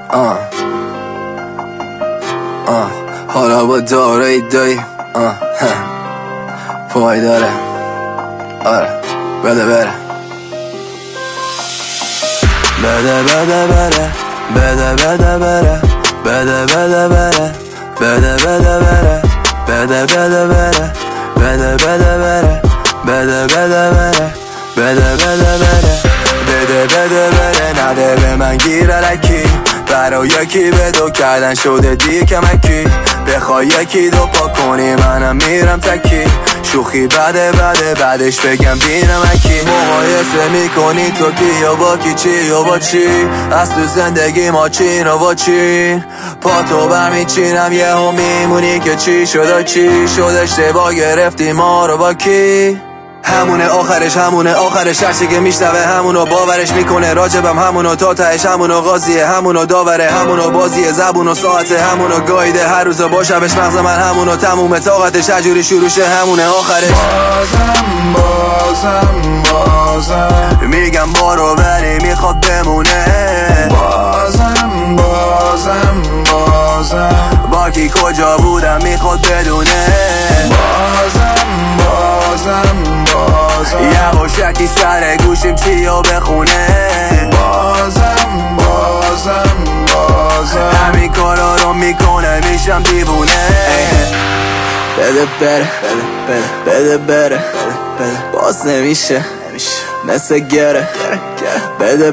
حالا با داره دایی پای داره آره بده بره بده بده بره بده بده بره بده بده بره بده بده بره بده بده بره بده بده بره بده بده بره بده بده بره بده بده بره نده به من گیر الکی برای یکی بدو کردن شده دی کمکی بخوای یکی دو پا کنی منم میرم تکی شوخی بده بده بعدش بگم بینمکی مقایسه میکنی تو کی و با کی چی و با چی از تو زندگی ما چین و با چین پا تو برمیچینم یه هم میمونی که چی شد چی شد اشتباه گرفتی ما رو با کی همونه آخرش هرچی که میشنوه همونو باورش میکنه راجبم همونو تا تهش همونو قاضیه همونو داوره همونو بازیه زبون و ساعته همونو گایده هر روز با شبش مغز من همونو تموم طاقتش هجوری شروعشه همونه آخرش بازم میگم بارو ولی میخواد بمونه بازم با کی کجا بودم میخواد بدونه بازم یواشکی سر گوشیم چیو بخونه بازم همین کارا رو میکنه میشم دیوونه بده بره بده بره باز نمیشه مثل گره بده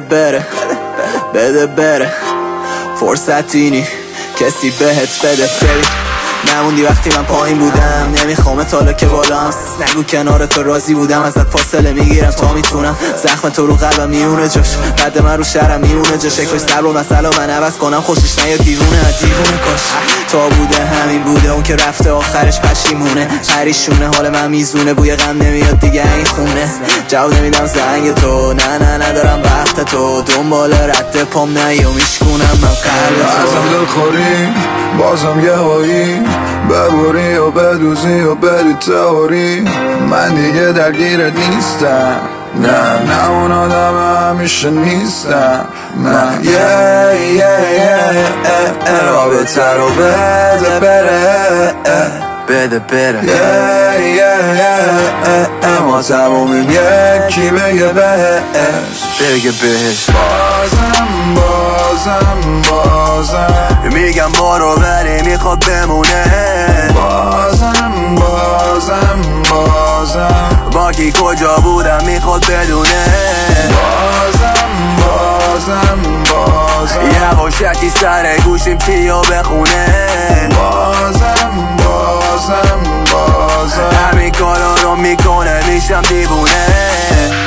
بره فرصتینی کسی بهت بده نموندی وقتی من پایین بودم نمیخوام تالا که بالام نگو کنار تو راضی بودم ازت فاصله میگیرم تا میتونم زخم تو رو قلبم میونه جاش بعد من رو شهرم میونه جاش کاش در با مسئله من عوض کنم خوشش نیاد دیوونه کاش تا بوده همین بوده اون که رفته آخرش پشیمونه پریشونه حال من میزونه بوی غم نمیاد دیگه این خونه جواب نمیدم زنگ تو نه ندارم وقت تو دنبال رد پام نیو میشکونم من قلب تو ازم دلخوری بازم یه هایی ببوری و بدوزی و بدی تهوری من دیگه درگیرت نیستم نه اون آدم همیشه نیستم نه رابطه رو بده بره ما تمومیم یکی بگه بهش بازم میگم بارو ولی میخواد بمونه بازم با کی کجا بودم میخواد بدونه بازم یواشکی سر گوشیم چیو بخونه بازم همین کارا رو میکنه میشم دیوونه